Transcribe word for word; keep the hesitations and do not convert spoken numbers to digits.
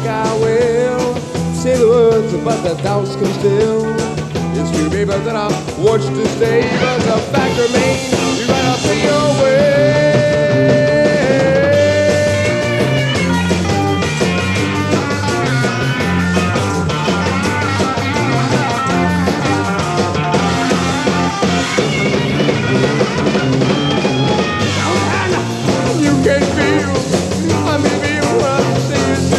I will say the words, but the doubts come still. It's you, baby, that I watched this day.